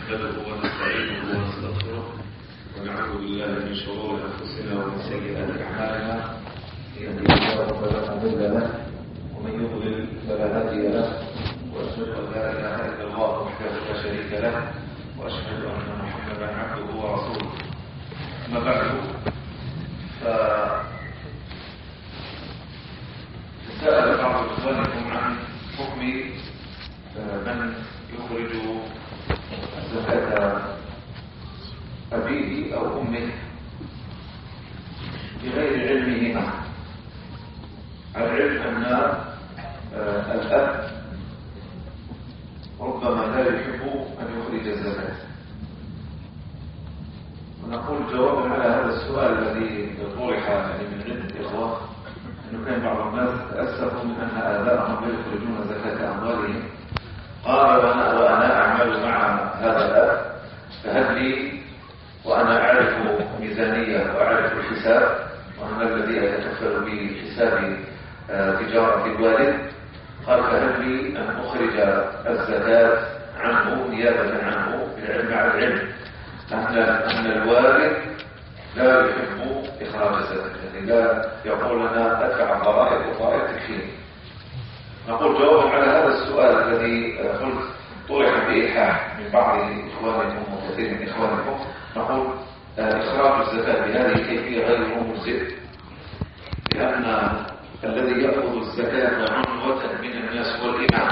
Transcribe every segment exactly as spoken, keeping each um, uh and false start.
نحمده ونستعينه ونستغفره ونعوذ بالله من شرور انفسنا ومن سيئات اعمالنا يهده الله فلا مضل له ومن يضلل فلا هادي له واشهد ان لا اله الا الله وحده لا شريك له واشهد ان محمدا عبده ورسوله. اما بعد فسأل بعض اخوانكم عن حكم من يخرج زكاة أبيه أو أمه بغير علمهما. العلم أن الأب ربما لا يحب أن يخرج الزكاة، ونقول جوابا على هذا السؤال الذي طرح من عدة الإخوة أنه كان بعض الناس تأسفوا من أن آباءهم لا يخرجون زكاة أموالهم. قال وأنا, وأنا أعمل مع هذا الأب، فهل لي وأنا أعرف ميزانية وأعرف الحساب وأنا الذي أتكفل بحساب تجارة الوالد؟ قال فهل لي أن أخرج الزكاة عنه نيابة عنه بالعلم على العلم أن أن الوالد لا يحب إخراج الزكاة، يعني لا يقول أنا أدفع الضرائب والضرائب تكفيني. نقول جوابا على هذا السؤال الذي قلت طرح بإلحاح من بعض إخوانكم وكثير من إخوانكم، نقول إخراج الزكاة بهذه الكيفية غير مجزئ، لأن الذي يأخذ الزكاة عنوة من الناس هو الإمام،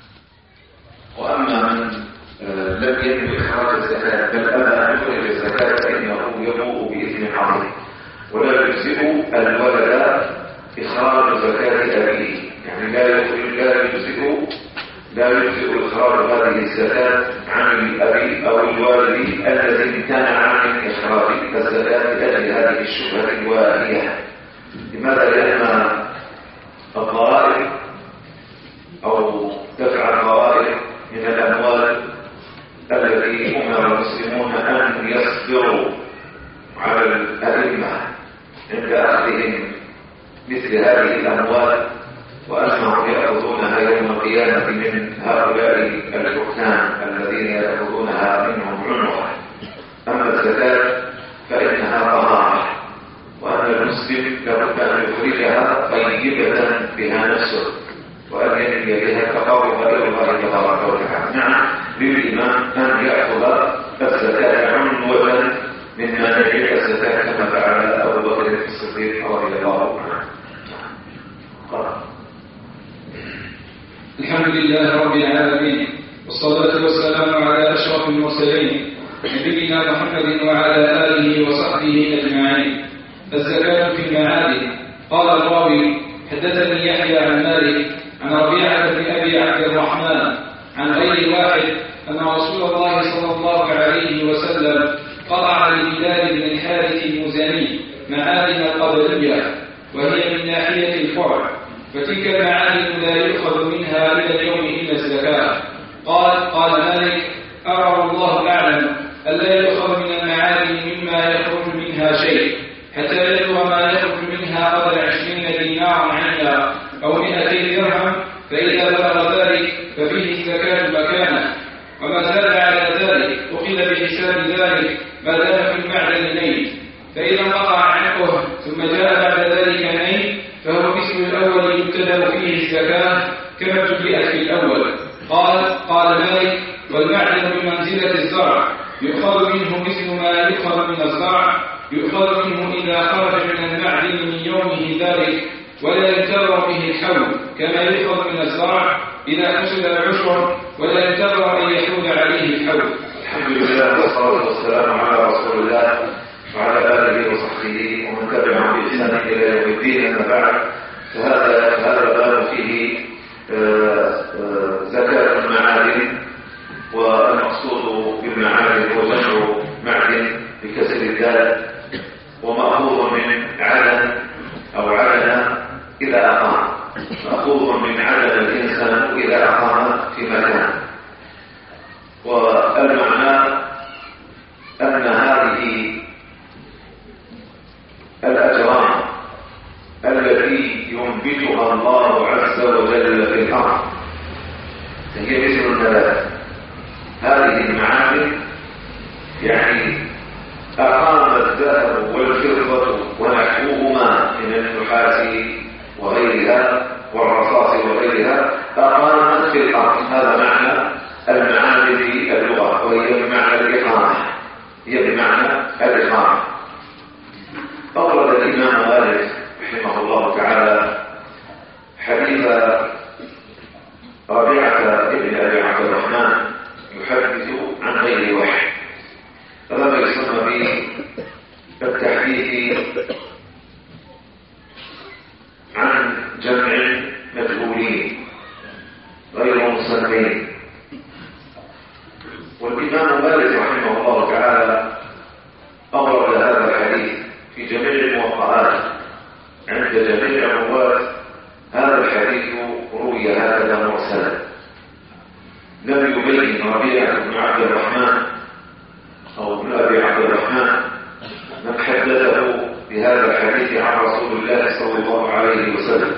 وأما من لم ينوي إخراج الزكاة بل أبى أن يخرج الزكاة فإنه يبوء بإثم عظيم، ولا يجزئ الولد إخراج زكاة أبيه، يعني لا يخرج لا يجزئ لا يجزئ إخراج هذه الزكاة عن الأبي أو الوالد الذي امتنع عن إخراج الزكاة لأجل هذه الشبهة الواهية. لماذا؟ لأن الضرائب أو دفع الضرائب من الأموال التي أمر المسلمون أن يصبروا على الأئمة عند أخذهم مثل هذه الأموال، وأنهم يأخذونها يوم القيامة من هؤلاء الحكام الذين يأخذونها منهم عنوة. أما الزكاة فإنها طهارة، وأن المسلم لابد أن يخرجها طيبة بها نفسه وأن ينوي بها التقرب إلى الله تبارك وتعالى. نعم، للإمام أن يأخذ الزكاة عنوة من مانع الزكاة كما فعل أبو بكر الصديق رضي الله عنه. الحمد لله رب العالمين، والصلاة والسلام على أشرف المرسلين نبينا محمد وعلى آله وصحبه أجمعين. الزكاة في المعادن. قال الراوي حدثني يحيى عن مالك عن ربيعة بن أبي عبد الرحمن عن غير واحد أن رسول الله صلى الله عليه وسلم قطع لبلال بن الحارث المزني معادن القبلية، وهي من ناحية الفرع، فتلك المعادن لا يؤخذ منها إلى اليوم إلا الزكاة. قال قال مالك أرى الله أعلم ألا يؤخذ من المعادن مما يخرج منها شيء حتى يبلغ ما يخرج منها قدر عشرين دينارا عينا أو مئتين درهم، فإذا بلغ ذلك ففيه الزكاة مكانه، وما زاد على ذلك أخذ بحساب ذلك ما دام في المعدن نيل، فإذا انقطع عنقه ثم جاء بعد ذلك نيل فهو مثل الأول يبتدأ فيه الزكاة كما ابتدأت في الأول. قال قال مالك والمعدن بمنزلة الزرع، يؤخذ منه مثل ما يؤخذ من الزرع، يؤخذ منه إذا خرج من المعدن من يومه ذلك، ولا ينتظر به الحول كما يؤخذ من الزرع إذا فسد العشر، ولا ينتظر أن يحول عليه الحول. الحمد لله والصلاة والسلام على رسول الله وعلى آله وصحبه ومن تبعهم بإحسان إلى يوم الدين. أما بعد، فهذا هذا الباب فيه زكاة المعادن، والمقصود بالمعادن هو جمع معدن بكسر الدال، ومأخوذ من عدن أو عدن إذا أقام، مأخوذ من عدن الإنسان إذا أقام في مكان. والمعنى أن هذه الأجرام التي ينبتها الله عز وجل في الأرض هي مثل النبات. هذه المعادن معادن يعني أقام الذهب والفضة ونحوهما من النحاس وغيرها والرصاص وغيرها أقامت في الأرض. هذا معنى المعادن في اللغة، وهي بمعنى الإقامة، هي بمعنى الإقامة. أورد الإمام مالك رحمه الله تعالى حديث ربيعة بن أبي عبد الرحمن يحدث عن غير وحي، هذا ما يسمى به التحديث عن جمع مجهولين غير مسمين. والإمام مالك رحمه الله تعالى أورد هذا الحديث في جميع الموقعات عند جميع الرواة. هذا الحديث روي هكذا مرسلا، لم يبين ربيعة بن عبد الرحمن أو ابن أبي عبد الرحمن من حدثه بهذا الحديث عن رسول الله صلى الله عليه وسلم.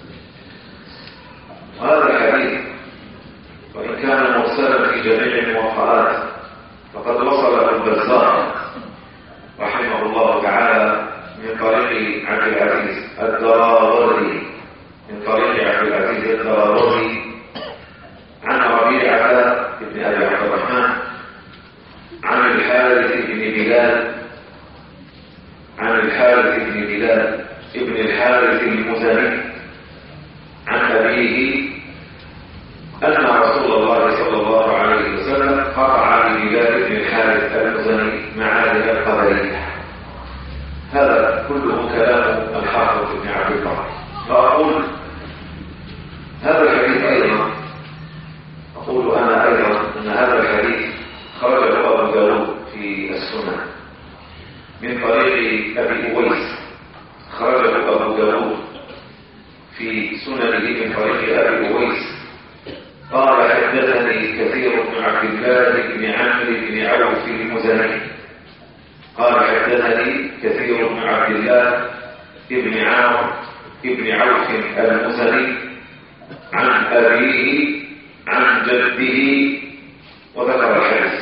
وهذا الحديث وإن كان مرسلا في جميع الموقعات فقد وصله البزار رحمه الله تعالى من طريق عبد العزيز الدراوردي من طريق عبد العزيز الدراوردي عن ربيعة بن أبي عبد الرحمن عن الحارث بن بلال عن الحارث بن بلال ابن الحارث المزني عن أبيه أن رسول الله صلى الله عليه وسلم قطع لبلال بن الحارث المزني معادن القدرية. هذا كله كلام الحافظ بن عبد البر. فأقول هذا الحديث أيضا أقول أنا أيضا أن هذا الحديث خرجه أبو داود في السنن من طريق أبي أويس، خرجه أبو داود في سننه من طريق أبي أويس قال حدثني كثير بن عبد الله بن عمرو بن عوف المزني قال حدثني كثير بن عبد الله بن عمرو بن عوف المزني عن أبيه عن جده وذكر الحديث.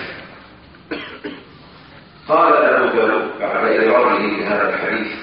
قال أبو داود بعد إراده لهذا الحديث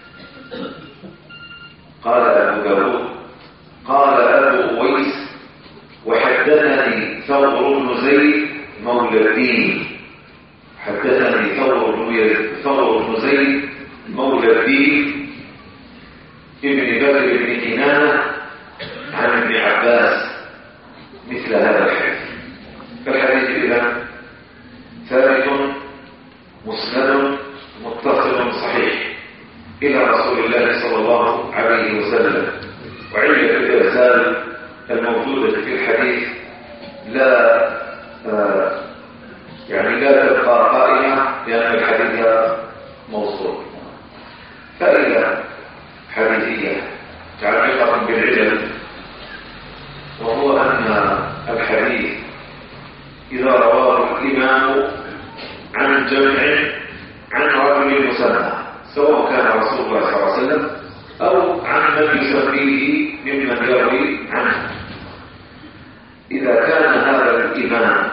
قال أبو داود قال أبو أويس وحدثني ثور بن زيد مولى الدين حدثني ثور بن زيد مولى الدين ابن بكر بن كنانة عن ابن عباس مثل هذا الحديث. فالحديث إذن ثابت مسند متصل صحيح إلى رسول الله صلى الله عليه وسلم. وعلة الإرسال الموجودة في الحديث لا آه يعني لا تبقى قائمة لأن الحديث موصول. فإذا حديثية متعلقة بالعلل، وهو أن الحديث إذا رواه الإمام عن جمع عن رجل مسمى سواء كان رسول الله صلى الله عليه وسلم أو عن من يسميه ممن يروي عنه، إذا كان هذا الإمام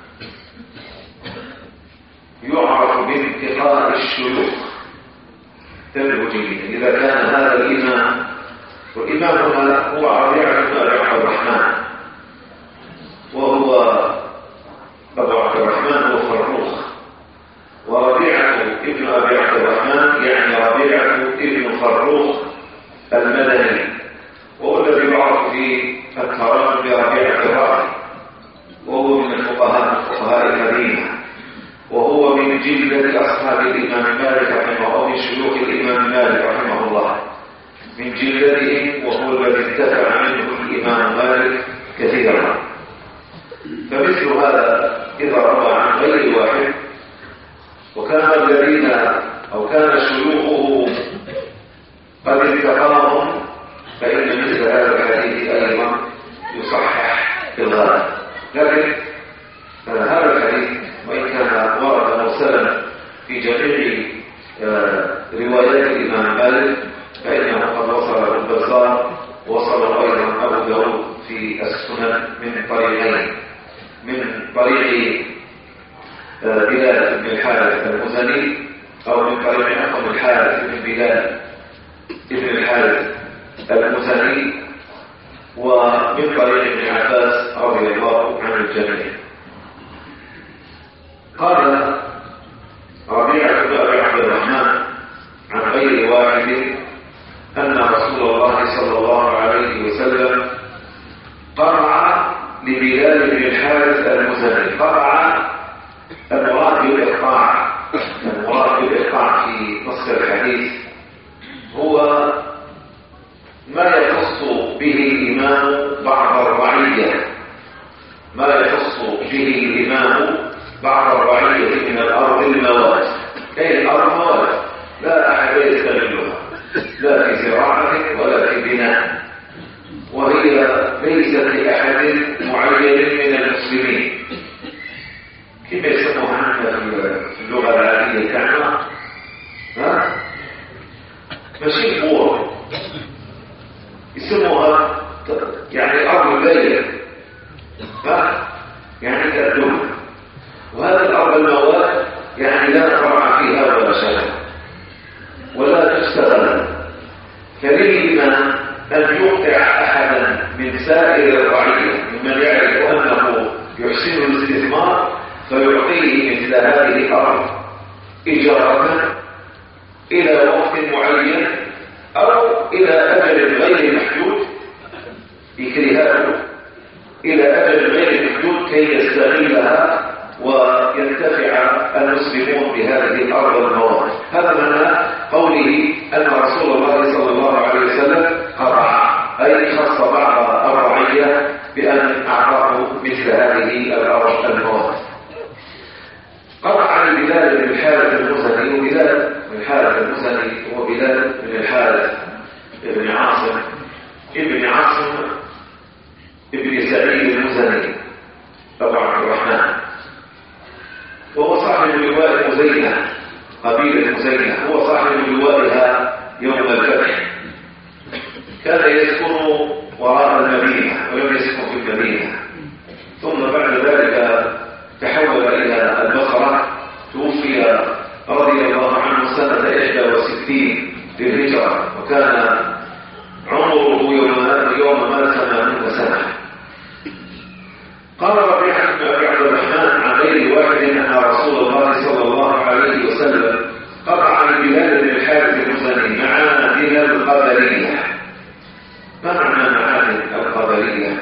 يعرف بانتقاء الشيوخ تنبجين، إذا كان هذا الإمام والإمام هو ربيعة بن أبي عبد الرحمن وهو أبو عبد الرحمن هو فروخ، وربيعة ابن أبي عبد الرحمن يعني ربيعة ابن فروخ المدني، وهو الذي يعرف في التراجم بربيعة الرأي، وهو من الفقهاء فقهاء المدينة، وهو من جلة أصحاب الإمام مالك رحمه الله، من شيوخ الإمام مالك رحمه الله، من جلتهم، وهو الذي انتفع منه الإمام مالك كثيرا. فمثل هذا إذا روى عن غير واحد وكان الذين أو كان شيوخه قد انتقاهم فإن مثل هذا الحديث أيضا يصحح في الغالب. لكن هذا الحديث وإن كان ورد مرسلا في جميع روايات الإمام مالك فإنه قد وصل البزار وصل أيضا أبو داود في السنن من طريقين، من طريق بلال بن الحارث المزني أو من طريق أخو الحارث بن بلال بن الحارث المزني ومن طريق ابن عباس رضي الله عن الجميع. قال ربيعة بن أبي عبد الرحمن عن غير واحد أن رسول الله صلى الله عليه وسلم قرع لبلال بن الحارث المزني. قرع المراد بالإقطاع، المراد بالإقطاع في نص الحديث هو ما يخص به الإمام بعض الرعية، ما يخص به الإمام بعض الرعية من الأرض المواد. أي الأرض مواد لا أحد يستغلها لا في زراعة ولا في بناء، وهي ليست لأحد معين من المسلمين. كيف يسموها في اللغة العربية كعمة؟ ها؟ ماشي بور يسموها يعني أرض الليل، ها؟ يعني كالدم. وهذه الأرض المواد يعني لا زرع فيها ولا شجر ولا تشتغل، فللإمام أن يقطع أحدا من سائر الرعية ممن يعرف أنه يحسن الاستثمار فيعطيه مثل هذه الأرض إجارة إلى وقت معين أو إلى أجل غير محدود، يكرهه إلى أجل غير محدود كي يستغلها وينتفع المسلمون بهذه الأرض المواد. هذا معنى قوله أن رسول الله صلى الله عليه وسلم قطع، أي خص بعض الرعية بأن أعطاه مثل هذه الأرض المواد. قطع عن بلال بن الحارث المزني، وبلال بن الحارث المزني هو بلال بن الحارث ابن عاصم ابن عاصم ابن سعيد المزني أبو عبد الرحمن، وهو صاحب لواء مزينة، قبيلة مزينة، هو صاحب لوائها يوم الفتح. كان يسكن وراء المدينة ولم يسكن في المدينة، ثم بعد ذلك تحول إلى البصرة. توفي رضي الله عنه سنة إحدى وستين للهجرة، وكان عمره يوم يوم مات ثمانين سنة. قال ربيعة بن أبي عبد الرحمن عن غير واحد أن رسول الله صلى الله عليه وسلم قطع عن بلال بن الحارث المزني معادن القبلية. ما معنى معادن القبلية؟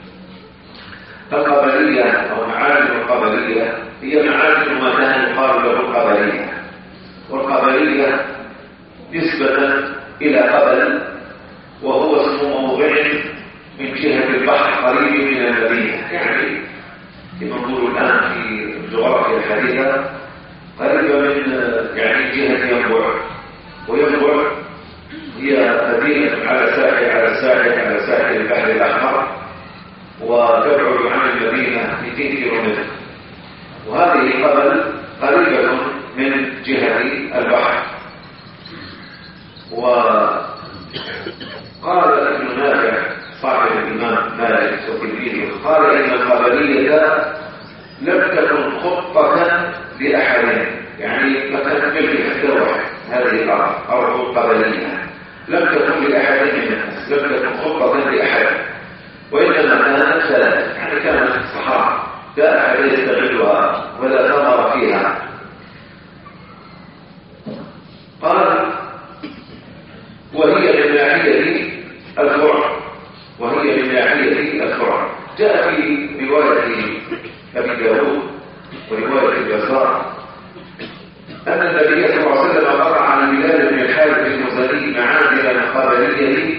القبلية أو معادن القبلية هي معادن مكان يقال له القبلية، والقبلية نسبة إلى قبل وهو اسم موضع من جهة البحر قريب من المدينة، يعني كما نقول الآن في الجغرافيا الحديثة قريبة من يعني جهة ينبع، وينبع هي مدينة على ساحل على ساحل على ساحل البحر الأحمر، وتبعد عن المدينة مئتين كيلومتر، وهذه قبل قريبة من جهة البحر. وقال ابن نافع صاحب الإمام مالك وتلميذه قال إن القبلية لم تكن خطة لأحد، يعني ما كانت ملك حتى واحد، هذه الأرض أرض القبلية لم تكن لأحد من الناس، لم تكن خطة لأحد، وإنما كانت ثلاثة، يعني كانت صحراء لا أحد يستغلها ولا ثمر فيها. قال وهي من ناحية الفرع، وهي من ناحية الفرع. جاء في رواية أبي داود ورواية البزار أن النبي صلى الله عليه وسلم قطع عن بلال بن الحارث المزني معادن القبلية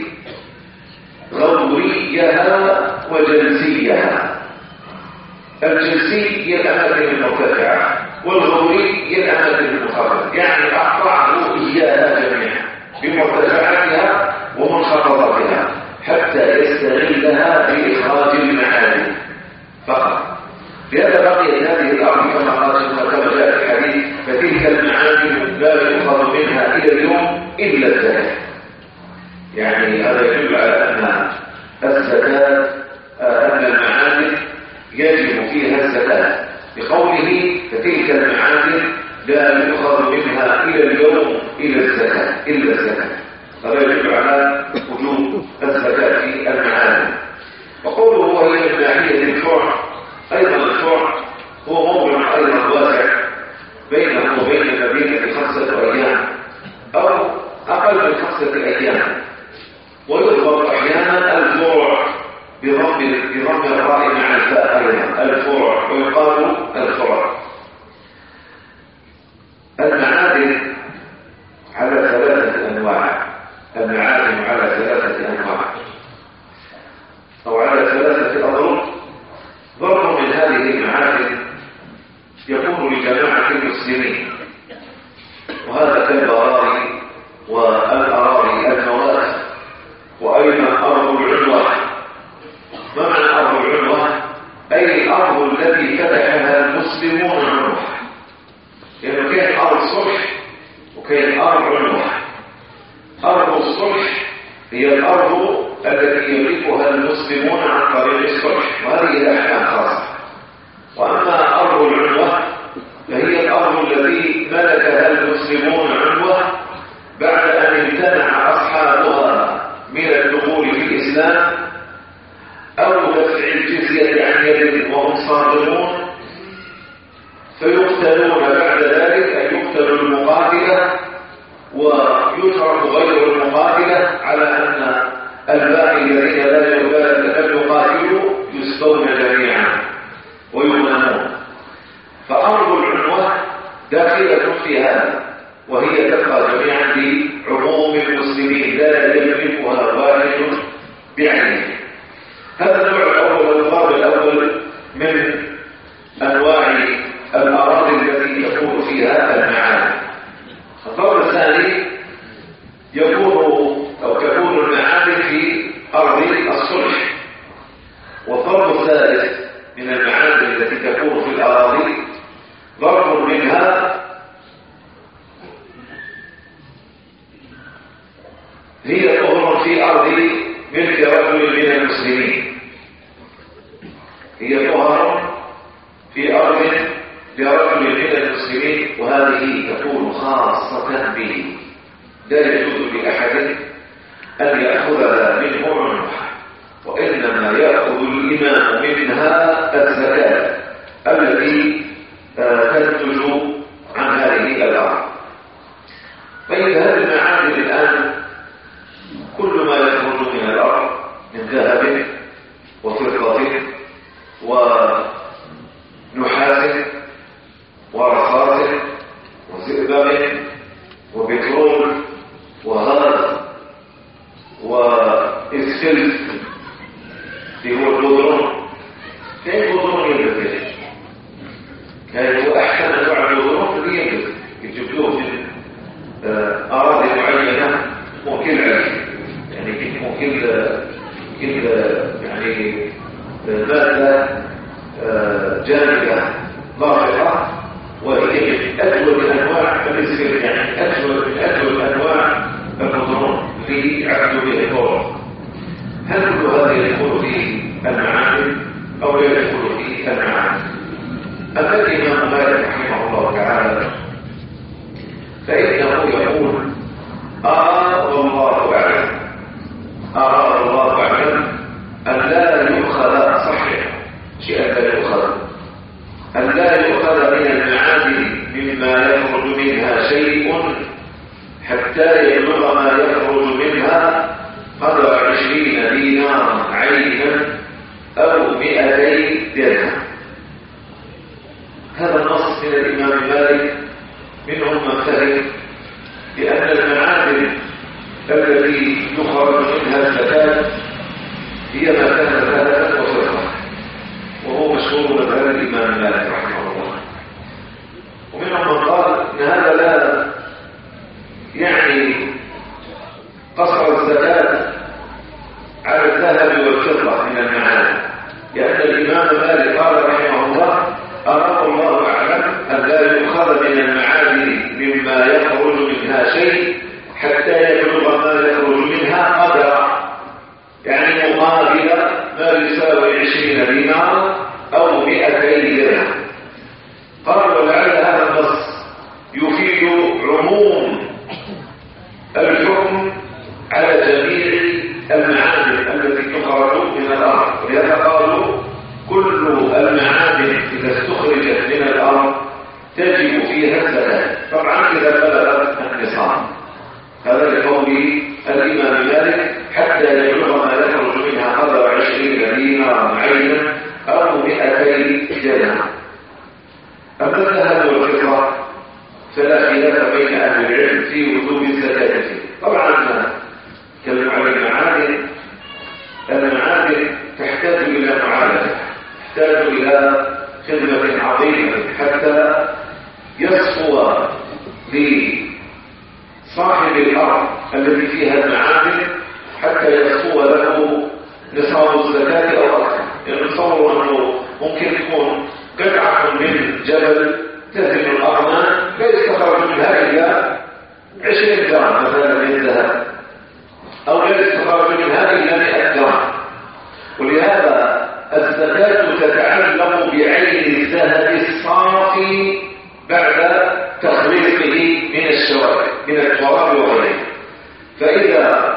غوريها وجلسيها. الجلسي هي الأماكن المرتفعة، والغوري هي الأماكن المنخفضة، يعني أقطعه إياها جميعا بمرتفعاتها ومنخفضاتها حتى يستغلها بإخراج المعادن فقط. لهذا بقيت هذه الأرض كما قال كما جاء في الحديث فتلك المعادن لا يؤخذ منها إلى اليوم إلا الزكاة. يعني هذا يدل على أن الزكاة أن المعادن يجب فيها الزكاة، بقوله قوله فتلك المعادن لا يؤخذ منها إلى اليوم إلى الزكاة إلا الزكاة، هذا يدل على وجوب الزكاة في المعادن. وقوله وهي من ناحية الفرع، أيضا الفرع هو موضع أيضا واسع بينه وبين المدينة خمسة أيام أو أقل من خمسة أيام، ويضبط أحيانا الفرع بضم بضم الراء مع الفاء أيضا الفرع، ويقال الفرع. المعادن على ثلاثة أنواع، المعادن على ثلاثة أنواع أو على ثلاثة أضرب. ضرب من هذه المعادن يكون لجماعة المسلمين، وهذا كالبراء والأراضي المواد، وأيضا أرض العنوة. ما معنى أرض العنوة؟ أي الأرض التي فتحها المسلمون عنوة، لأنه كان أرض صلح وكان أرض عنوة. أرض الصلح هي الأرض التي يملكها المسلمون عن طريق الصلح، وهذه الأحكام خاصة. وأما أرض العنوة فهي الأرض التي ملكها المسلمون عنوة بعد أن امتنع أصحابها من الدخول في الإسلام أو دفع الجزية عن يد وهم صادرون، فيقتلون بعد ذلك، أن يقتلوا المقاتلة ويترك غير المقاتلة، على أن الباقي الذين لا يقاتلوا يسبون جميعا ويغنمون. فأرض العنوة داخلة في هذا، وهي تبقى جميعا بعموم المسلمين لا يملكها واحد بعينه. هذا النوع الأول، الضرب الأول من أنواع الأراضي التي يكون فيها المعادن. الضرب الثاني يكون أو تكون المعادن في أرض الصلح. والضرب الثالث من المعادن التي تكون في الأراضي ضرب منها هي طهر في أرض ملك رجل من المسلمين، هي طهر في أرض لرجل من المسلمين، وهذه تكون خاصة به، لا يجوز لأحد أن يأخذها منه عنوة، وإنما يأخذ الإمام منها الزكاة التي تنتج عن هذه الأرض. فإذا هذه المعادن الآن كل ما يخرج من الأرض من ذهب وفضة ونحاس ورصاص وزئبق وبترول وغاز وإسفلت اللي هو البودرون. كاين البودرون يلبس، كاين هو أحسن أنواع البودرون اللي يلبس يجبدوه من أراضي معينة ممكن عليه، يعني ممكن كل يعني مادة جانبة لاحقة، وهي من أجود أنواع الإسفلت، يعني أجود من أجود أنواع البودرون اللي عبدوا به البودرون. هل كل هذا يدخل في المعادن أو لا يدخل في المعادن؟ أما الإمام مالك رحمه الله تعالى فإنه يقول أرى والله أعلم، أرى والله أعلم أن لا يؤخذ صحيح شيئا لا يؤخذ، أن لا يؤخذ من المعادن مما يخرج منها شيء حتى يبلغ ما يخرج منها قدر عشرين دينارا عينا أو مئتي درهم. هذا النص من الإمام مالك، منهم من فهم بأن المعادن التي يخرج منها الزكاة هي ما كان ذهبا وفضة، وهو مشهور مذهب الإمام مالك رحمه الله. ومنهم من قال إن هذا لا يعني قصر الزكاة على الذهب والفضة من المعادن، لأن الإمام مالك قال رحمه الله أراه الله أعلم أن لا يؤخذ من المعادن مما يخرج منها شيء حتى يبلغ ما يخرج منها قدر، يعني مقابل ما يساوي عشرين دينار أو مئتي درهم. قال عموم الحكم على جميع المعادن التي تخرج من الأرض، ولهذا قالوا كل المعادن إذا استخرجت من الأرض تجب فيها الزكاة، طبعا إذا بلغت النصاب. هذا لقول الإمام مالك حتى يبلغ ما يخرج منها قدر عشرين دينارا عينا أو مئتي درهم. أما الذهب والفضة فلا خلاف بين أهل العلم في وجوب الزكاة فيه. طبعا كلمة عن المعادن، المعادن تحتاج إلى معالجة، تحتاج إلى خدمة عظيمة حتى يصفو لصاحب الأرض الذي فيها المعادن، حتى يصفو له نصاب الزكاة أو أكثر. يعني نتصور أنه ممكن يكون قطعة من جبل تزن الأرض لا يستخرج منها إلا عشرين جرام مثلا من الذهب، أو لا يستخرج منها إلا مئة جرام. ولهذا الزكاة تتعلق بعين الذهب الصافي بعد تخليصه من الشوائب من التراب وغيره. فإذا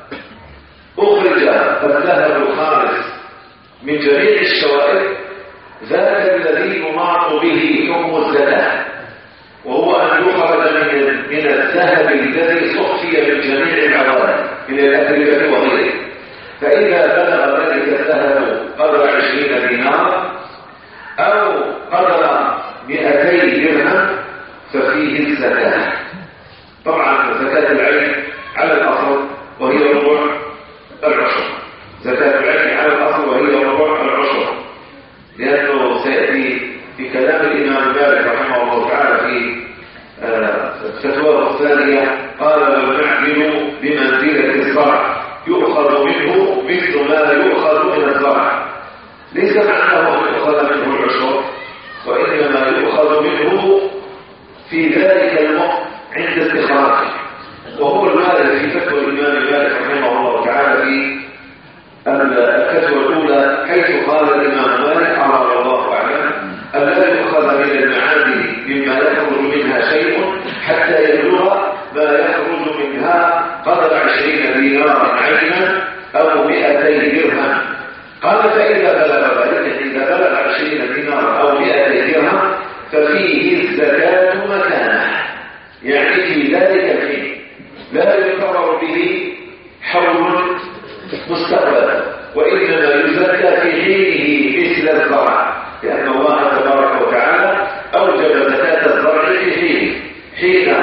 أخرج الذهب الخالص من جميع الشوائب ذاك الذي يناط به حكم الزكاة، وهو أن يخرج من الذهب الذي صفي من جميع العوالم من الأتربة وغيره. فإذا بلغ ذلك الذهب قدر عشرين دينار أو قدر مئتي درهم ففيه الزكاة. طبعا زكاة العين على الأصل وهي ربع العشر، زكاة العين على الأصل وهي ربع العشر، لأنه سيأتي في كلام الإمام مالك رحمه الله تعالى في فتواه الثانية قال: والمعدن بمنزلة الزرع يؤخذ منه مثل ما يؤخذ من الزرع. ليس معناه أن يؤخذ منه العشر، وإنما يؤخذ منه في ذلك الوقت عند استخراجه. وهو المال في فتوى الإمام مالك رحمه الله تعالى في الفتوى الأولى، حيث قال الإمام مالك رضي الله عنه: ألا يؤخذ من المعادن مما يخرج منها شيء حتى يبلغ ما يخرج منها قدر عشرين دينارا عينا أو مئتي درهم. قال: فإذا بلغ ذلك، إذا بلغ عشرين دينارا أو مئتي درهم ففيه الزكاة مكانه، يعني في ذلك الحين لا يقرر به حول مستقبلا، وإنما يزكى في حينه مثل الزرع، لأن الله تبارك وتعالى أوجب زكاة الزرع في حينه. حين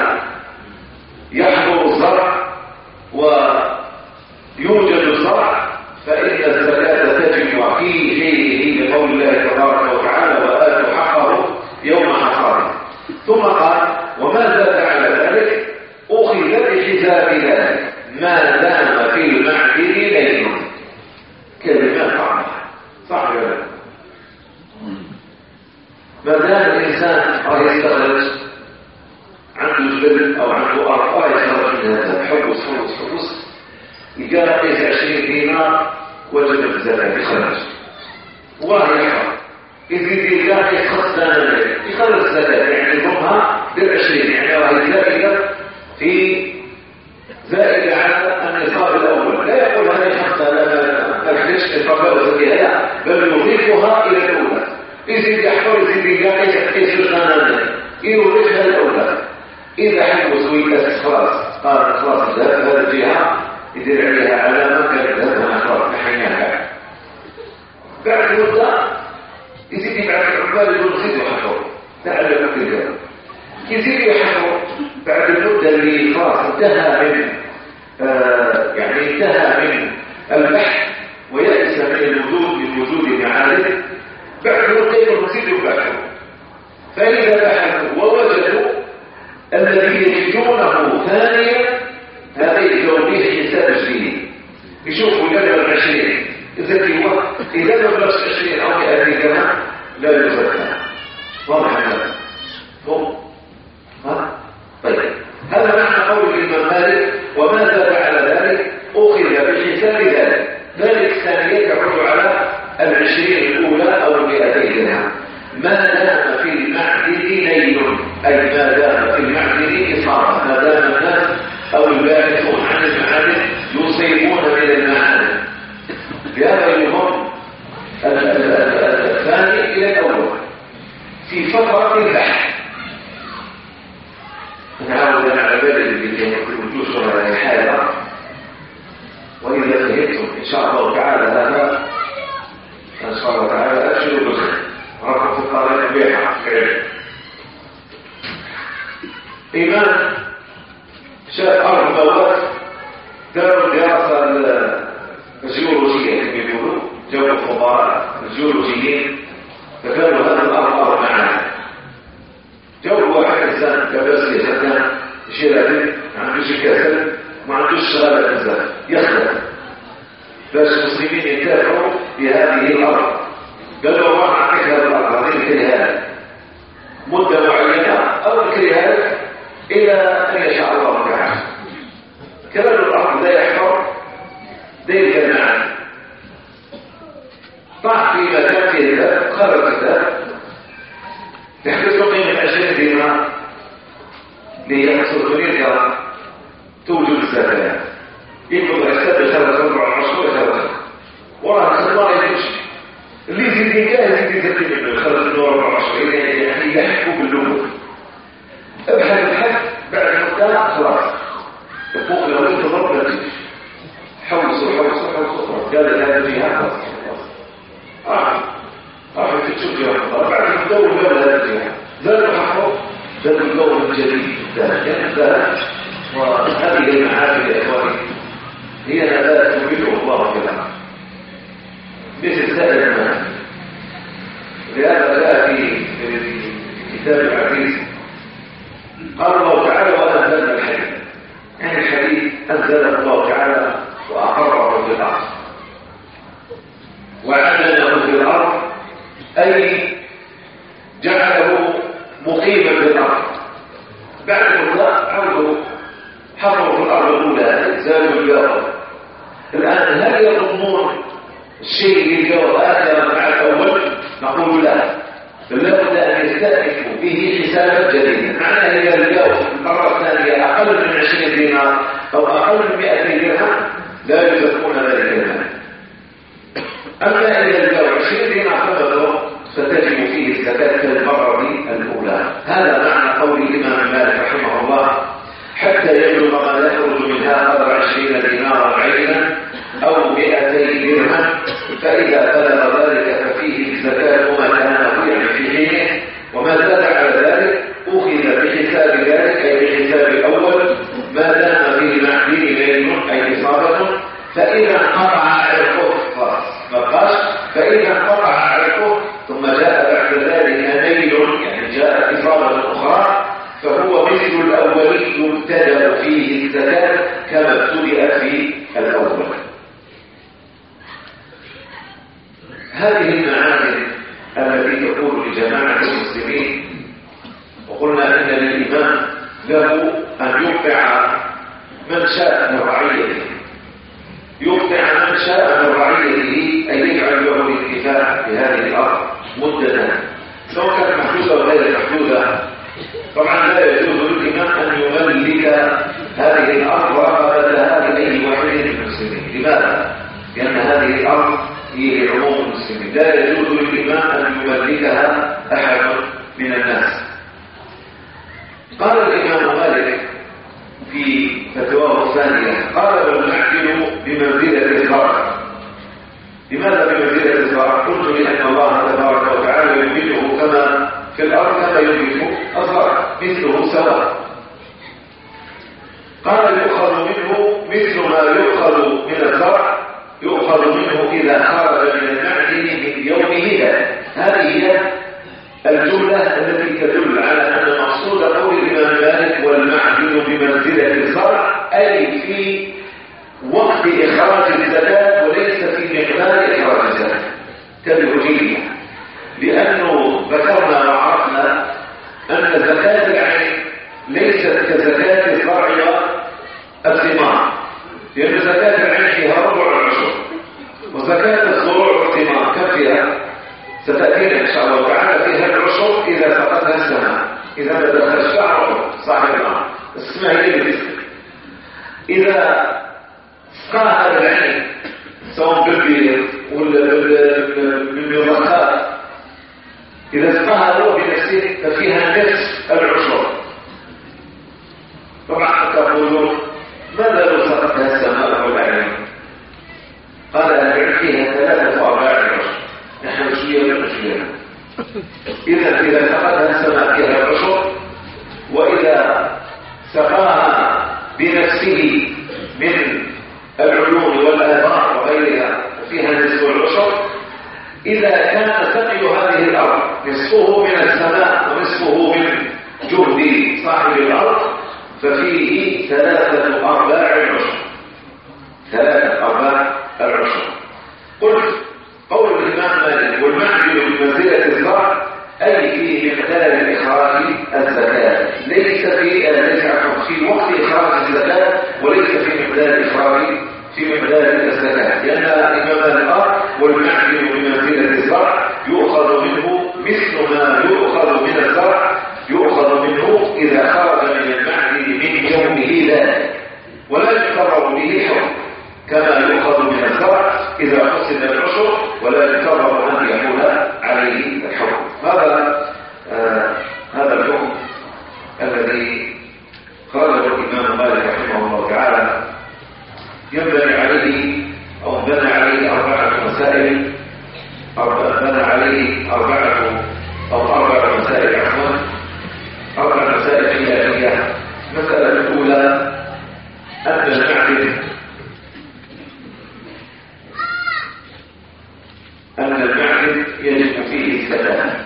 يحضر الزرع ويوجد الزرع فإن الزكاة تجب في حينه، لقول الله تبارك وتعالى: وآتوا حقه يوم حصاده. ثم قال: وما زاد على ذلك أخذ بحساب ذلك ما دام في المعدن ليل. كلمات صعبة، صح ولا لا؟ ما دام الإنسان راه يستخرج عنده جبل أو عنده أرض راه يستخرج من هذا حبس حبس حبس، يلقى قيس عشرين دينار وجب الزكاة يخرج، وراه يحفظ يزيد يلقى قيس خمس دنانير يخرج الزكاة، يعني يضمها بالعشرين، يعني راه يزيد في زائد على النصاب الأول. لا يقول هذه خمسة لا تحتاج نصاب زكاة، بل يضيفها إلى الأولى. يزيد يحفظ يزيد يلقى قيس دنانير يورثها الأولى. إذا حبس ويكاس خلاص قال خلاص الذهب هذا الجهة يدير عليها علامة كانت ذهبها خلاص نحيناها. بعد مدة يزيد يبعث العمال يقول زيد يحفظ تعلم كذا، يزيد يحفظ بعد المدة اللي خلاص انتهى من آه يعني انتهى من البحث ويأس من الوجود من وجود معادن، بعد مدة يزيد يبحث. فإذا بحثوا ووجدوا الذي يجدونه ثانيا هذا يجدون به حساب جديد، يشوفوا يبلغ عشرين، إذا في وقت إذا بلغ عشرين أو مئة كمان لا يزكى. واضح هذا؟ هم ها؟ طيب هذا معنى قول الإمام مالك: وما زاد على ذلك أخذ بحساب ذلك. ذلك الثانية تعود على العشرين الأولى أو المئتين درهم ما دام في المعدن ليل، أي ما دام في المعدن فيه إصابة ما دام الناس أو الباحثون عن المعادن يصيبون من المعادن. لهذا يهم الثاني إلى الأول في فترة البحث. نعود على بالي بالوجوه شرع الحالة، وإذا فهمتم إن شاء الله تعالى هذا إن شاء الله تعالى أبشروا بالخير. رقم في الطريق بيحة إيمان شاف أرض مواد داروا الدراسة الجيولوجية كما يقولوا، جابوا الخبراء الجيولوجيين فكانوا هذا الأرض أرض معانا. جابوا واحد إنسان كباسي سكان شيراتي ما عندوش كاسل ما عندوش شغالة بزاف يخدم باش المسلمين ينتفعوا بهذه الأرض. قالوا ما نعطيك هذه الأرض، نعطيك هذه مدة معينة أو نكرهها إلى أن يشاء الله تعالى. كمان الأرض لا يحفر دير جماعة طاح في مكان فيه الذهب خرج الذهب يحدث قيمة عشرين دينار ليحصل فريقة توجد الزكاة. يكون الحساب يخرج أربعة عشر يخرج وراه الله يمشي اللي يزيد كاه يزيد يزيد منه يخرج منه أربعة عشر يعني يحكوا باللغة. ابحث الحث بعد المقطع خلاص فوق لو انت ضربت حوصوا حوصوا حوصوا قال هذا الجهة خلاص اه اه تشوف جهة بعد الدور قبل هذا الجهة زاد الحفظ زاد الدور الجديد الثاني. وهذه المعارف يا اخواني هي لا تبيده الله كلام مثل سائر المعارف. لهذا جاء في كتاب العزيز قال الله تعالى وأنزلنا الحديث، يعني الحديث أنزله الله تعالى وأقره في الأرض وعدله في الأرض أي جعله مقيما في الأرض. بعد الإطلاق عوده حفروا في الأرض الأولى زالوا الجواب. الآن هل يضمون الشيء للجواب آخر مع الأول؟ نقول لا، لابد أن يستأنفوا به حسابا جديدا. معنى إذا الجواب المرة الثانية أقل من عشرين دينار أو أقل من مئتين درهم لا يزكون ذلك المال. أما إذا الجواب عشرين دينار فقط فتجب فيه الزكاة كالمرة الأولى. هذا معنى قول الإمام مالك رحمه الله حتى يبلغ ما يخرج منها قدر عشرين دينارا عينا أو مئتي درهم، فإذا بلغ ذلك ففيه الزكاة ما كان يعني في حينه، وما زاد على ذلك أخذ بحساب ذلك أي بحساب الأول ما دام فيه معدن ليل أي إصابة. فإذا انقطع عرقه فقاش فإذا انقطع عرقه ثم جاء بعد ذلك نيل يعني جاء إصابة أخرى فهو مثل الأول يبتدأ فيه الزكاة كما ابتدأ في الأول. هذه المعادن التي تقول لجماعة المسلمين، وقلنا إن للإمام له أن يقطع من شاء من رعيته، يقطع من شاء من رعيته أن يجعل له الانتفاع بهذه الأرض مدة سواء كانت محدودة أو غير محدودة. طبعا لا يجوز للإمام أن يملك هذه الأرض ورغبتها لأي واحد من المسلمين. لماذا؟ لأن هذه الأرض هي لعموم المسلمين، لا يجوز للإمام أن يملكها أحد من الناس. قال الإمام مالك في فتواه الثانية قال والمعدن بمنزلة الزرع. لماذا بمنزلة الزرع؟ قلت لأن الله تبارك وتعالى ينبته كما في الأرض كما ينبت الزرع مثله سواء. قال يؤخذ منه مثل ما يؤخذ من الزرع يؤخذ منه إذا خرج من المعدن من يومه ذلك. هذه هي الجملة التي تدل على أن مقصود قول الإمام مالك والمعدن بمنزلة الزرع أي في وقت إخراج الزكاة وليس في مقدار إخراج الزكاة كالوجية. لأنه ذكرنا وعرفنا أن زكاة العين ليست كزكاة الزرع والثمار، لأن زكاة العين فيها ربع العشر، وزكاة الزروع والثمار كم فيها؟ ستأتينا إن شاء الله تعالى فيها العشر إذا فقدها السماء، إذا ما دخل الشعر صاحب الأرض السماء هي اللي تسقي. إذا سقاها العين سواء بالبير ولا بالمرخات، إذا سقاها هو بنفسه ففيها نفس العشر. طبعا تقولون ماذا لو سقتها السماء والعين؟ قال العلم فيها ثلاثة أرباع العشر، نحن شوية من شوية. إذا إذا سقتها السماء فيها العشر، وإذا سقاها بنفسه من العيون والآثار وغيرها فيها نصف العشر. إذا كان سقي هذه الأرض نصفه من السماء ونصفه من جهد صاحب الأرض ففيه ثلاثة أرباع العشر، ثلاثة أرباع العشر. قلت قول الإمام مالك والمعدل بمنزلة الزرع أي في مقدار إخراج الزكاة، ليس في ليس في وقت إخراج الزكاة، وليس في مقدار إخراج في مقدار الزكاة، لأن الإمام الآن والمعدل بمنزلة الزرع يؤخذ منه مثل ما يؤخذ من الزرع، يؤخذ منه إذا خرج من المعدل من يومه ذلك، ولا يقرر به حكم كما يؤخذ من الزرع إذا قسم العشر، ولا يقرر أن يكون عليه الحكم. هذا آه هذا الحكم الذي خرجه الإمام مالك رحمه الله تعالى ينبني عليه أو بنى عليه أربعة مسائل، أربعة بنى عليه أربعة أو أربع مسائل عفوا أربع مسائل خلافية. المسألة الأولى أن المعدن أن المعدن يجب فيه الزكاة.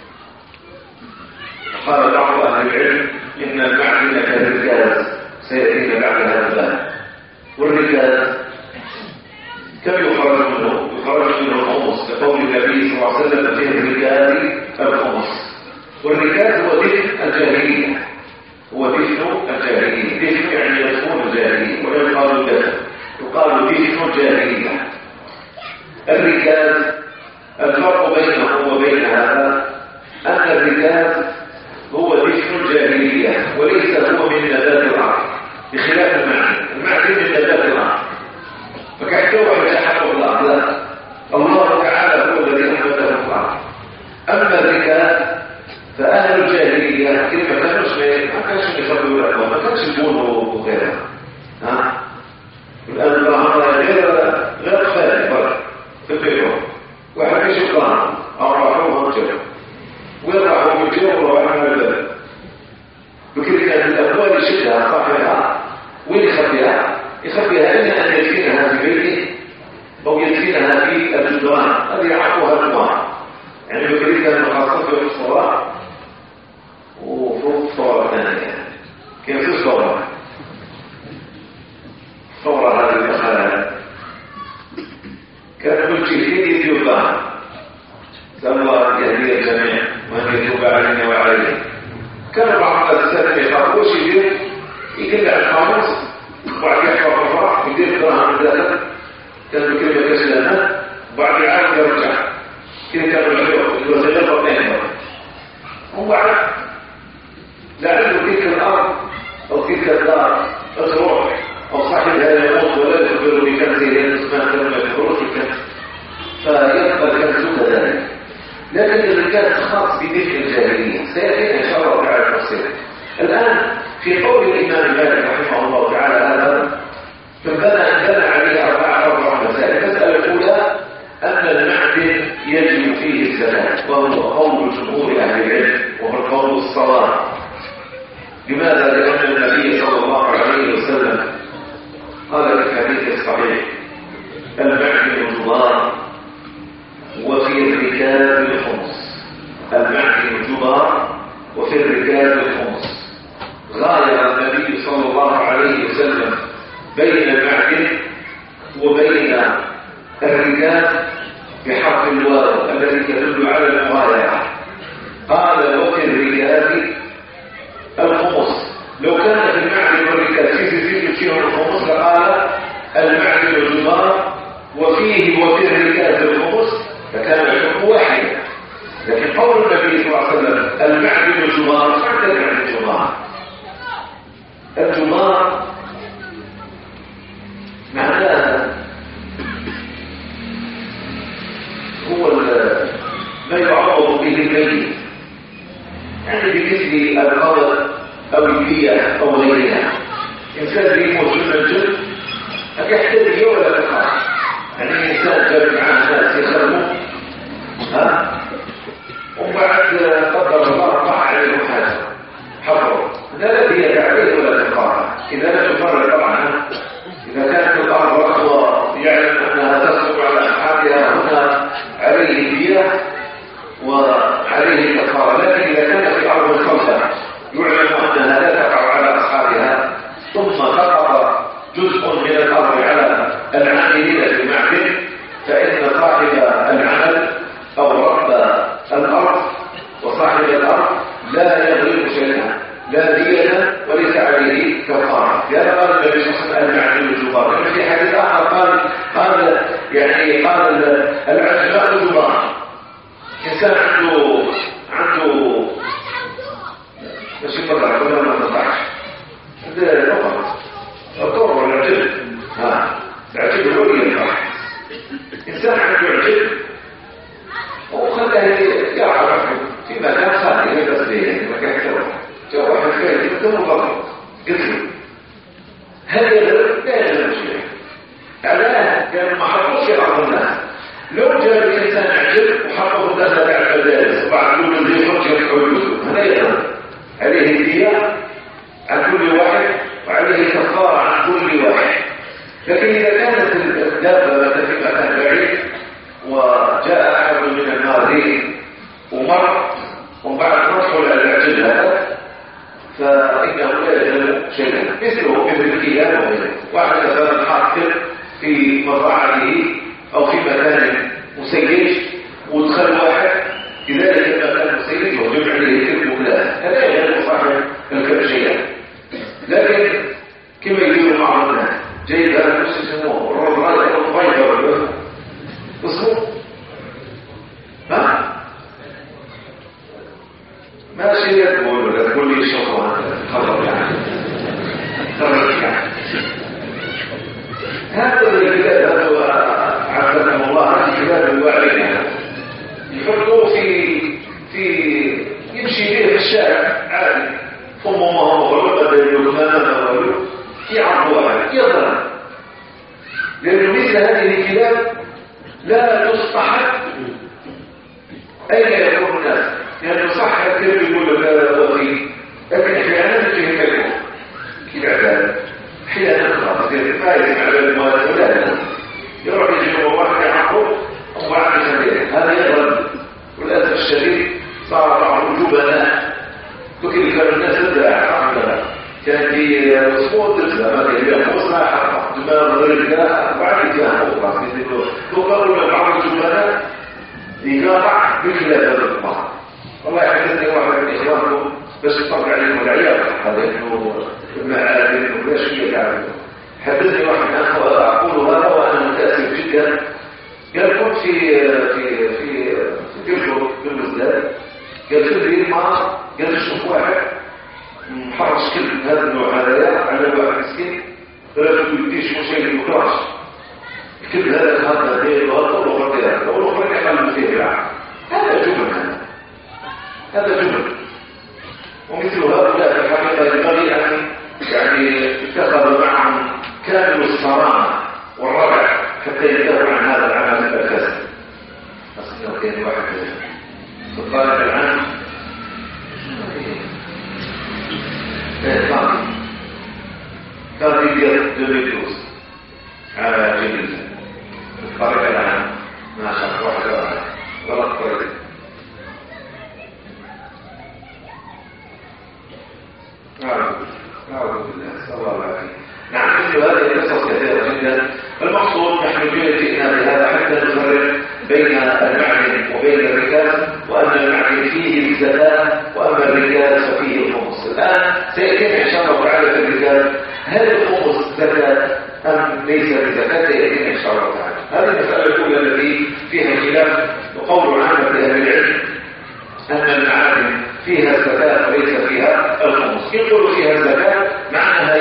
قال بعض أهل العلم إن المعدن كالركاز، سيأتينا بعد هذا الباب. والركاز كم يخرج منه؟ يخرج منه الخمس، لقول النبي صلى الله عليه وسلم في الركاز الخمس. والركاز هو دفن الجاهلية، هو دفن الجاهلية. دفن يعني يدفن الجاهلية، ولا يقال دفن، يقال دفن الجاهلية. الركاز الفرق بينه وبين هذا أن الركاز هو دفن الجاهلية وليس هو من نبات الأرض، بخلاف المعدن. المعدن من نبات الأرض، فكحتوى يتحقق الأرض، لا، الله تعالى هو الذي أنبته الأرض. أما الركاز فأهل الجاهلية كلمة كانوش ما كانش يخبروا لكم، ما كانش يقولوا وغيرها. ها الآن الظاهرة غير غير خالي فرق في البيوت، واحد يشوف ظاهر أو راحوه وجهه ويرحوا وجهه وراحوا البلد. بكذا كان الأبوال يشدها صاحبها وين يخبيها؟ يخبيها إما أن يدفنها في بيته أو يدفنها في الجدران، هذه يعرفوها الجدران. يعني بكذا كان مخصص في الصلاة وفوق صورة ثانية. كيف في صورة؟ صورة هذه الأخلاق كان ملكي في يد الله، سأل الله يهدي الجميع وأن يتوب علينا وعليه. كان بعض السادة يخافوش يدير يقلع القاموس وبعد يحفظ الفرح يدير دراهم ذلك، كان بكلمة كسلانة وبعد يعاد يرجع كده. كانوا يحلوا الوزيلات اثنين وبعد لعله تلك الأرض أو تلك الدار تروح أو صاحبها يموت ولا يخبر بكنزه لأن اسمها كلمة يخبروش الكنز فيبقى الكنز كذلك. لكن الرجال خاص بدفن الجاهلية، سيأتينا إن شاء الله تعالى التفصيل. الآن في قول الإمام مالك رحمه الله تعالى هذا فبنى بنى عليه أربعة أربع مسائل. المسألة الأولى أن المعدن يجب فيه الزكاة، وهو قول جمهور أهل العلم وهو القول الصواب. لماذا؟ لأن النبي صلى الله عليه وسلم قال في الحديث الصحيح المعدن جبار وفي الركاز الخمس. المعدن جبار وفي الركاز الخمس. غاير النبي صلى الله عليه وسلم بين المعدن وبين الركاز بحرف الواو الذي تدل على المغايرة. قال وفي الركاز الخمس. لو كان في المعدن والركاز في زيت فيهم الخمس لقال المعدن الجبار وفيه وفي الركاز الخمس فكان الحكم واحدا. لكن قول النبي صلى الله عليه وسلم المعدن الجبار معنى المعدن الجبار الجمار معناها هو ما يعوض به الميت، يعني بمثل القبر او البيئة او غيرها. انسان بيموت من الجن يحتاج يوم ولا تقع، يعني انسان جاب معاه ناس يخدموا ها وبعد قدر الله قطع عليهم حاجه حفروا، لا الذي عليه ولا تقع. اذا لم تفرق طبعا، اذا كانت الارض رخوه يعلم انها تسقط على اصحابها هنا عليه بيئه وعليه كفاره، لكن اذا كانت في ارض الخلطه يعلم انها لا تقع على اصحابها ثم سقط جزء من الارض على العاملين في المعبد، فان صاحب العمل او رب الارض وصاحب الارض لا يغلب شيئا، لا دية وليس عليه كفاره. لهذا قال النبي صلى الله عليه وسلم المعدن الجبار. في حديث اخر قال قال يعني قال العجماء الجبار. انسان عنده عنده ماشي مطلع ولا ما مطلعش، عنده نقط الطور ولا العجل، ها العجل هو اللي ينفع. انسان عنده عجل وخلاه يعرف في مكان خالي هذا سبيل مكان كروح كروح الخير يكون غلط قتله، هذا يغرب لا يغرب شيء. علاه كان ما حطوش في أرض الناس. لو جاء الإنسان عجل وحطه داخل على المدارس وبعد له اللي يخرج يحول هذا يغرب، عليه هدية عن كل واحد وعليه كفارة عن كل واحد. لكن إذا كانت الدابة في مكان بعيد وجاء أحد من الماضين ومر وبعد ندخل على العجل هذا فإنه لا يجب شيئا، مثله مثل الكلاب وغيره. واحد مثلا حاطط في مزرعته أو في مكان مسيج ودخل واحد لذلك المكان مسيج وجمع عليه كلب وكلاب، هذا يجب صاحب الكلب شيئا. لكن كما يديروا مع الناس جيد هذا مش يسموه الرجل الضيفر اسمه ها ماشي يقول ولا تقول لي شوفوا خبر يعني خبر يعني هذا الكتاب هذا عزكم الله هذا الكتاب الوعي يحطوه في في يمشي به في الشارع عادي ثم ما هو غلو بدل يلمانا غلو في عرض واحد يضرب، لأنه مثل هذه الكتاب لا تصطحب أين يكون الناس، لأنه صح الكلب يقول لك لا وفي، لكن أحيانا تجيه كلمة كالعبادة أحيانا خلاص فائز على المواد ولا يروح يجيب واحد يعقب وبعد سنين هذا يضرب. والأسف الشديد صار بعض الجبناء وكل كانوا الناس تدعى عملها كان في صوت تسلى ما كان يبقى مصنع حقا دماغ الرجاء وبعد كان أوقع وقالوا بعض الجبناء يقاطع بخلاف هذا الطبع. والله يحدثني واحد من إخوانكم بس يطبع عليهم العيال هذا إنه المعادن ولا شيء يتعامل. حدثني واحد من أخوة أقول هذا وأنا متأسف جدا، قال كنت في في في في جرجر بالمزداد، قال تدري ما قال شوف واحد محرش كلب هذا النوع هذا على واحد مسكين ثلاثة يديش مشاكل وكراش الكلب هذا هذا غير غلط وغير لو الأخرى يحل فيه العام. هذا جبن هذا هذا جبن. ومثل هؤلاء في الحقيقة ينبغي أن يعني اتخذ معهم كامل الصرامة والربع حتى ينتهوا عن هذا العمل الفاسد. أصلا كان واحد في الطالب العام كان كان يدير دميتوس على جبل الطالب العام ما شاء واحد غلط طريق. أعوذ بالله صلى الله عليه وسلم. نعم مثل هذه القصص كثيرة جدا. المقصود نحن جئنا بهذا حتى نفرق بين المعدن وبين الركاز، وأن المعدن فيه الزكاة وأما الركاز ففيه الخمس. الآن سيأتينا إن شاء الله تعالى في الركاز هل الخمس زكاة أم ليس بزكاة؟ سيأتينا إن شاء الله تعالى. هذه المسألة الأولى التي فيها خلاف وقول عامة أهل العلم أن المعادن فيها الزكاة وليس فيها الخمس. يقول فيها الزكاة معناها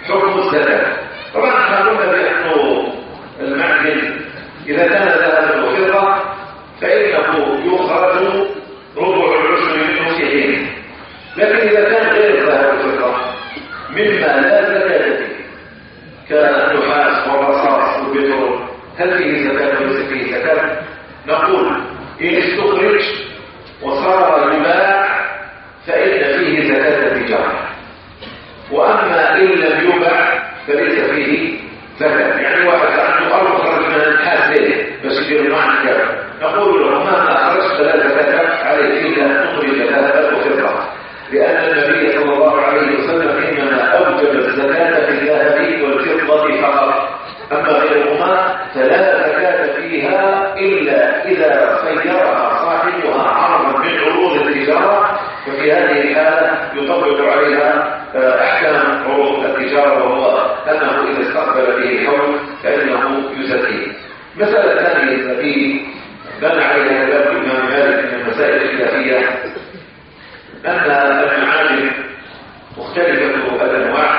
حكم الزكاة. طبعا احنا قلنا بأنه المعدن إذا كان ذهبا وفضة فإنه يخرج ربع العشر منه في حينه، لكن إذا كان غير ذهب وفضة مما لا زكاة فيه كالنحاس والرصاص والبترول هل فيه زكاة وليس فيه زكاة؟ نقول إن استخرج وصار يباع فإن فيه زكاة التجارة، وأما إن لم يباع فليس فيه زكاة. يعني واحد عنده أرض خرج من النحاس ليه بس يدير معنى كذا، نقول له مهما أخرجت فلا زكاة عليه إلا أن تخرج ذهبا وفضة، لأن النبي صلى الله عليه وسلم إنما أوجب الزكاة في الذهب والفضة فقط، أما غيرهما فلا زكاة فيها إلا إذا خيرها صاحبها عرضا من عروض التجارة، ففي هذه الحالة يطبق عليها أحكام عروض التجارة، وهو أنه إذا استقبل به الحول فإنه يزكيه. مسألة ثانية التي بنى عليها كلام الإمام مالك من المسائل الخلافية أن المعادن مختلفة الأنواع،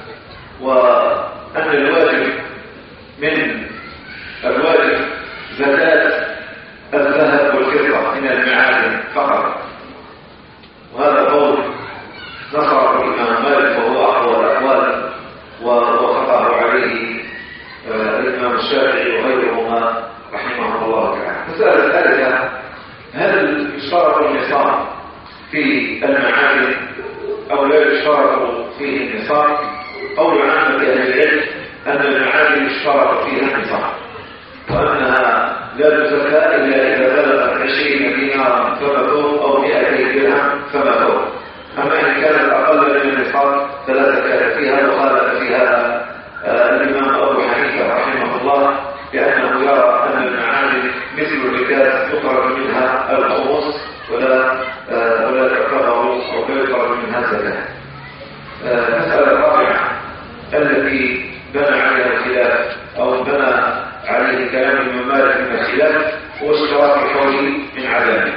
وأن الواجب من الواجب زكاة الذهب والفضة من المعادن فقط، وهذا قول نصره الإمام مالك وهو أقوى الأقوال وخطأه عليه الإمام الشافعي وغيرهما رحمه الله تعالى. مسألة الثالثة هل يشترط النصاب في المعادن أو لا يشترط فيه النصاب؟ قول عامة أهل العلم أن المعادن يشترط فيها النصاب، وأنها لا تزكى إلا إذا بلغت عشرين دينارا فما فوق أو مئتي درهم فما فوق، أما إن كانت أقل من النصاب فلا زكاة فيها. وخالف في هذا الإمام أبو حنيفة رحمه الله، لأنه يرى أن المعادن مثل الركاز يخرج منها الخمس ولا ولا تعتبر أو لا يخرج منها زكاة. المسألة الرابعة التي بنى عليها الخلاف أو بنى عليه كلام الإمام مالك من الخلاف هو اشتراط الحول من عدمه،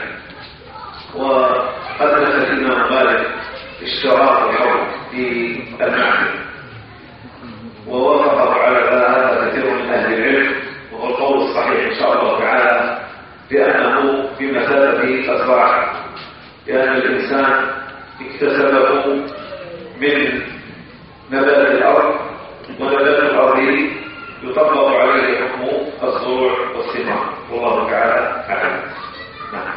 وقد نفت الإمام مالك اشتراط الحول في المعدن، ووافقه على هذا كثير من أهل العلم، وهو القول الصحيح إن شاء الله تعالى بأنه بمثابة الزرع، لأن الإنسان اكتسبه من نبات الأرض، ونبات الأرض يطبق عليه حكم الزروع والثمار، والله تعالى أعلم. نعم.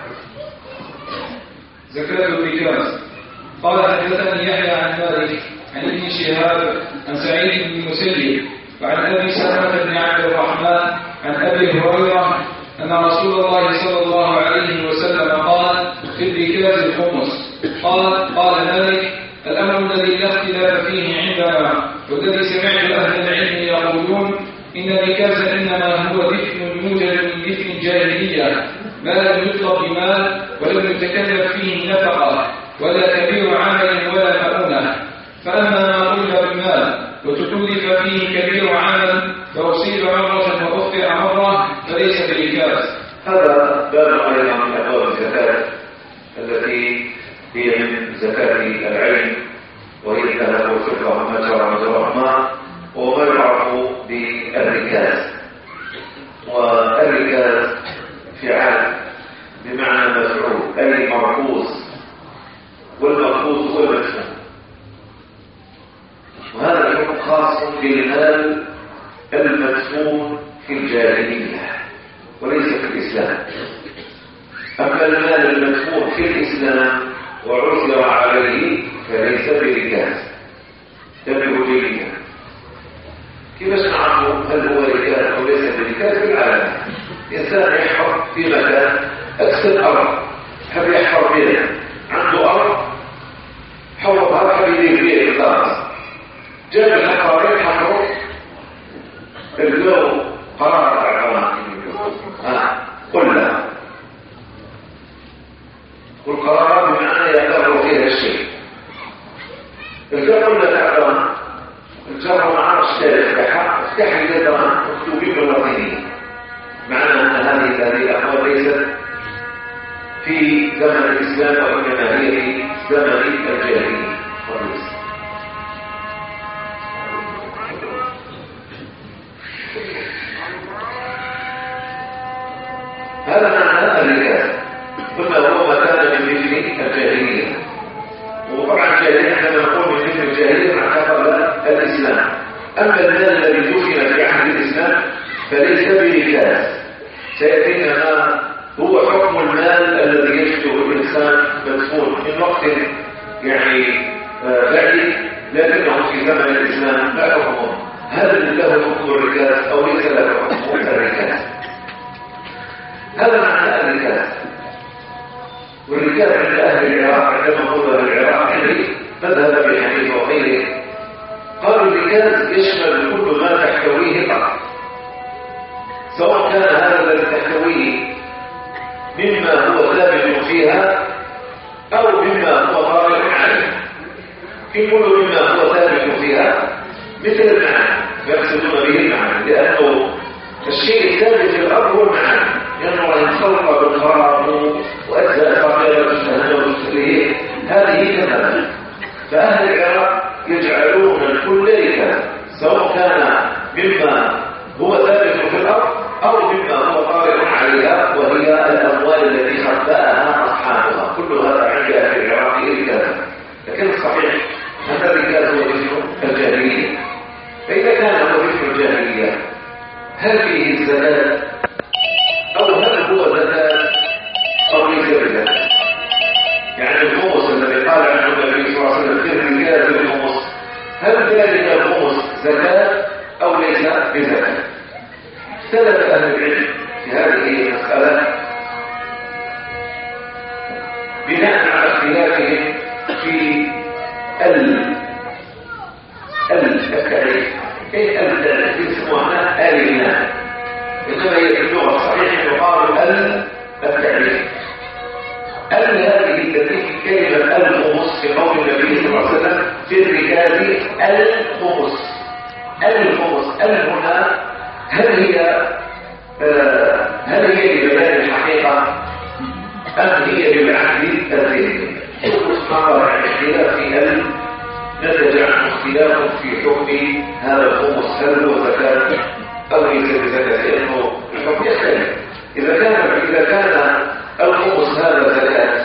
زكاة الركاز. قال حدثني يحيى عن مالك عن ابن شهاب عن سعيد بن المسيب وعن أبي سلمة بن عبد الرحمن عن أبي هريرة أن رسول الله صلى الله عليه وسلم قال في الركاز الخمس. قال قال مالك الأمر الذي لا اختلاف فيه عندنا والذي سمعت أهل العلم يقولون إن الركاز إنما هو دفن يوجد من دفن الجاهلية، ما لم يطلب بمال ولم يتكلف فيه نفقة ولا كبير عمل ولا مؤونة، فأما ما طلب بالمال وتكلف فيه كبير عمل فأصيب مرة وأخطئ مرة فليس بركاز. هذا باب أيضا من أبواب الزكاة التي هي من زكاة العين، وهي الذهب والفضة وما جرى مجراهما، وما يعرف بالركاز. والركاز فعال بمعنى مفعول أي مركوز، والمركوز هو المدفون، وهذا الحكم خاص بالمال المدفون في الجاهلية وليس في الإسلام. أما المال المدفون في الإسلام وعثر عليه فليس بركاز، تنبه جيدا. كيف نعرف هل هو ركاز أو ليس بركاز؟ في العالم إنسان يحفر في مكان أكثر أرض، حب يحفر بيها، عنده أرض حوضها حب يدير بيها الخلاص، جاب الحفارين حفروا الجو قرار العقران قلنا والقرارات بمعنى يقرر فيها الشيء. الجو قلنا العقران الجرى معاه اشترك بحق افتح الجدران مكتوبين باللطينية، معنى أن هذه هذه الأقوال ليست في زمن الإسلام وإنما هي في زمن الجاهلية. أما المال الذي دفن في عهد الإسلام فليس بركاز، سيأتينا ما هو حكم المال الذي يجده الإنسان مدفون من وقت يعني بعيد لكنه في زمن الإسلام لا حكمه، هل له حكم الركاز أو ليس له حكم الركاز؟ هذا معنى الركاز. والركاز عند أهل العراق عندما نقول أهل العراق يعني مذهب أبي حنيفة وغيره قالوا الركاز يشمل كل ما تحتويه الأرض، سواء كان هذا الذي تحتويه مما هو ثابت فيها أو مما هو طارئ عليه. يقول مما هو ثابت فيها مثل المعاني، يقصدون به المعاني، لأنه الشيء الثابت في الأرض هو المعاني، لأنه ينخلق بالخراب وأجزاء طائرة الجهنم والسليه هذه كذا. فأهل العراق يجعلون الكل ركاز، سواء كان مما هو ثابت في الأرض أو مما هو طارئ عليها، وهي الأموال التي خبأها أصحابها. كل هذا عند أهل العراق ركاز. لكن الصحيح أن الركاز هو ذكر الجاهلية. فإذا كان هو ذكر الجاهلية هل فيه الزكاة أو هل هو زكاة أو ليس بزكاة؟ يعني الخمس الذي قال عنه النبي صلى الله عليه وسلم في الركاز الخمس، هل ذلك الخمس زكاة أو ليس بزكاة؟ اختلف أهل العلم في هذه المسألة بناء على اختلافهم في ال التعريف. ايه التعريف؟ اسمها الإله، إنما هي في اللغة الصحيحة يقال ال التعريف. ال هذه التي في كلمة الخمس في قول النبي صلى الله عليه وسلم في الركاز الخمس. الخمس ال هنا هل هي آه هل هي لبيان الحقيقة أم هي للعهد الذهني؟ سبحان الله الاختلاف في ال نتج عنه اختلاف في حكم هذا الخمس، هل هو زكاة أو ليس بزكاة؟ لأنه الحكم يختلف. إذا كان إذا كان الخمس هذا زكاة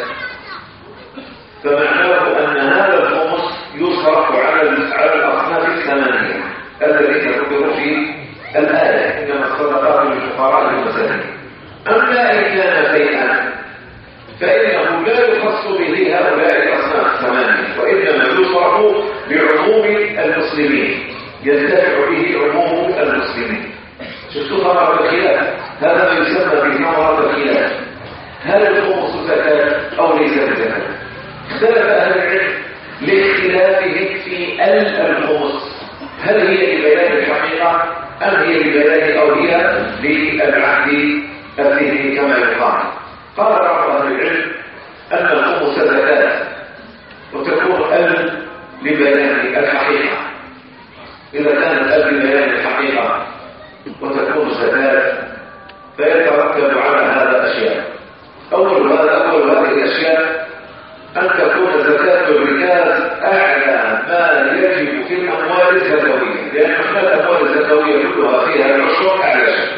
فمعناه أن هذا الخمس يصرف على على الأصناف الثمانية التي تذكر في الآية إنما الصدقات للفقراء والمساكين. أما إن كان شيئا فإنه لا يخص به هؤلاء الأصناف الثمانية، وإنما يصرف لعموم المسلمين، ينتفع به عموم المسلمين. شفتوا ثمرة الخلاف؟ هذا ما يسمى بثمرة الخلاف، هل الخمس زكاة أو ليس بزكاة؟ اختلف أهل العلم لاختلافهم في ال الخمس، هل هي لبيان الحقيقة أم هي لبيان أو هي للعهد الذهني كما يقال؟ قال بعض أهل العلم أن الخمس زكاة وتكون ال لبيان الحقيقة. إذا كانت ال لبيان الحقيقة وتكون زكاة فيترتب على هذا أشياء. أول هذا أول هذه الأشياء أن تكون زكاة الركاز أعلى ما يجب في الأموال الزكوية، لأن الأموال الزكوية كلها فيها العشر أعلى شيء،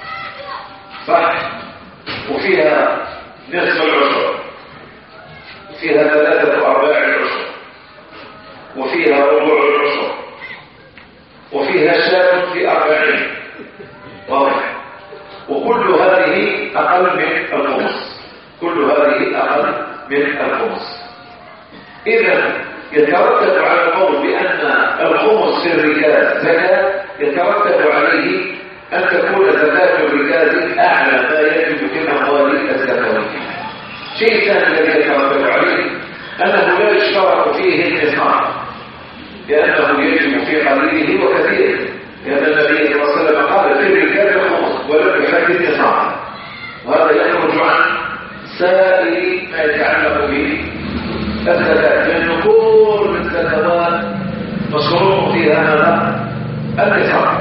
صح؟ وفيها نصف العشر، فيها ثلاثة أرباع العشر، وفيها ربع العشر، وفيها شاة في أربعين، واضح؟ وكل هذه أقل من الخمس، كل هذه أقل من الخمس. إذا يترتب على القول بأن الخمس في الركاز زكاة، يترتب عليه أن تكون زكاة الركاز أعلى ما يجب في الأموال الزكوية. شيء ثاني الذي يترتب عليه أنه لا يشترط فيه النصاب، لأنه يجب في قليله وكثيره، لأن النبي صلى الله عليه وسلم قال في الركاز الخمس ولم يحدد نصابا، وهذا يخرج عن سائر ما يتعلق به الزكاة، لأن كل الزكوات مشروع فيها ماذا؟ النصاب،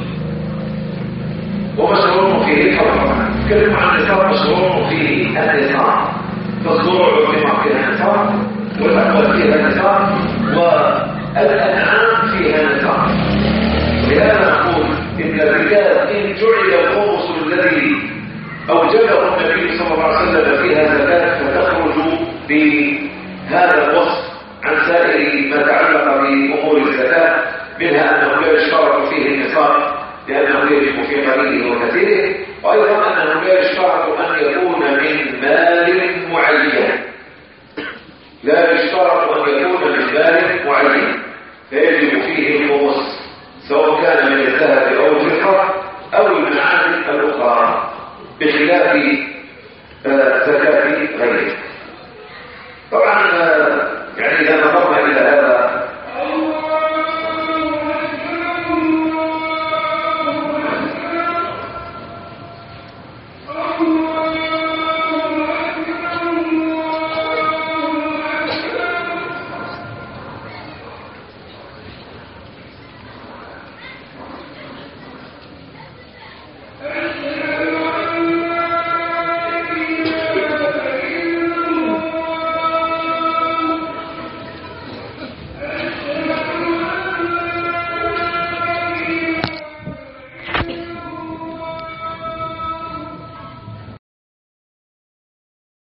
ومشروع فيه الحول. نتكلم عن النصاب، مشروع فيه النصاب، فالزروع فيها النصاب، والأموال فيها النصاب، والأنعام فيها النصاب. ولهذا نقول إن الركاز إن جعل الخمس الذي أوجبه النبي صلى الله عليه وسلم فيها زكاة فتخرج بهذا الوصف عن سائر ما تعلق بأمور الزكاة، منها أنه لا يشترط فيه النصاب لأنه يجب في قليله وكثيره، وأيضا أنه لا يشترط أن يكون من مال معين، لا يشترط أن يكون من مال معين، فيجب فيه الخمس سواء كان من الذهب أو الفضة أو المعادن الأخرى بخلاف زكاة غيره. طبعا